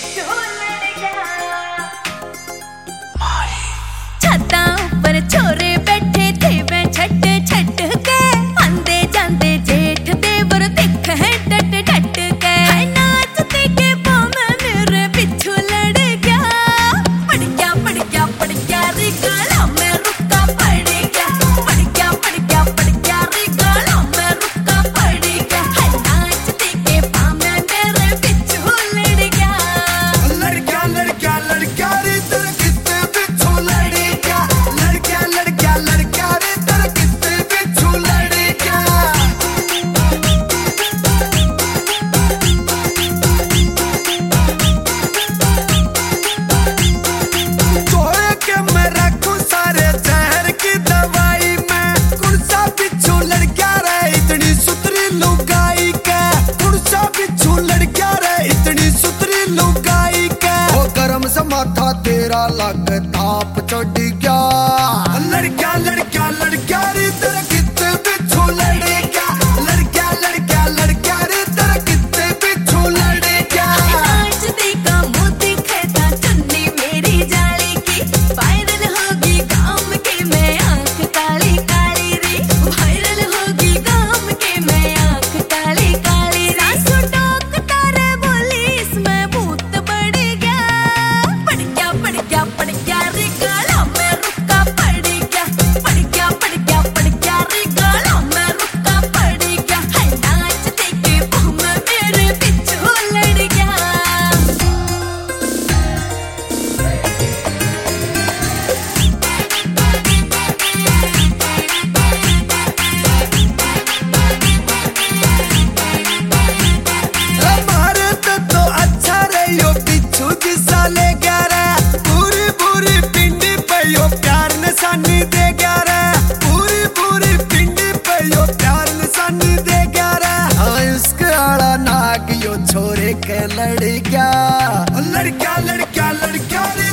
छत्ता ऊपर छोरे बैठे थे मैं छट छट के आंदे जांदे जेठ देवर दिख है डट डट के नाचते के पाँव मेरे पिछू लड़ गया पड़ गया पड़ गया पड़ गया रे गला में रुका पड़ गया पड़ गया पड़ गया पड़ गया रे गला में रुका पड़ गया नाचते के पाँव मेरे पिछू लड़ गया लड़का लड़का लड़का रे तेरे कितने पिछू लड़ गया लड़का लड़का लड़का रे तेरे कितने पिछू लड़ गया तोड़े के मैं रखूं सारे जहर की दवाई में कुर्सा पिछू लड़का रे इतनी सुतरी लुगाई के कुर्सा पिछू लड़का रे इतनी सुतरी लुगाई के वो गरम सा माथा तेरा लग ताप चढ़ गया लड़का लड़का लड़का रे तेरा कितने पिछू लड़ गया लड़का लड़का लड़का रे तेरा कितने पिछू लड़ गया नाचते का मुँह दिखता चुन्नी मेरी जाली की वायरल होगी गाँव के मैं आँख काली काली रे वायरल होगी गाँव के मैं आँख काली काली रे सासू टोक तारे बोली इसमें भूत बढ़ गया पड़ गया पड़ गया पड़ गया रे गला में रुका पड़ गया पड़ गया पड़ गया पड़ गया रे गला में रुका पड़ गया नाचते के पाँव मेरे पिछू लड़ गया हमारे तो अच्छा रे यो पिछू दिशा ले गया रे पूरी पूरी पिंडी पे यो प्यार निशानी दे गया रे पूरी पूरी पिंडी पे यो प्यार निशानी दे गया रे हाँ इसके आड़ा नाग यो छोरे के लड़ गया लड़का लड़का लड़का रे